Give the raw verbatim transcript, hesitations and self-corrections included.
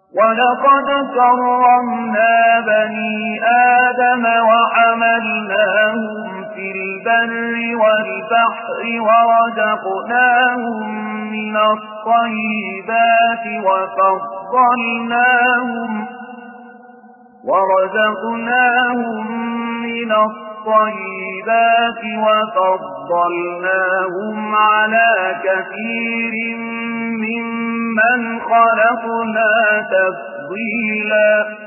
ولقد كرمنا بني آدم وحملناهم في البر والبحر ورزقناهم من الطيبات وفضلناهم ورزقناهم من الطيبات وفضلناهم على كثير ممن خلقنا تفضيلا.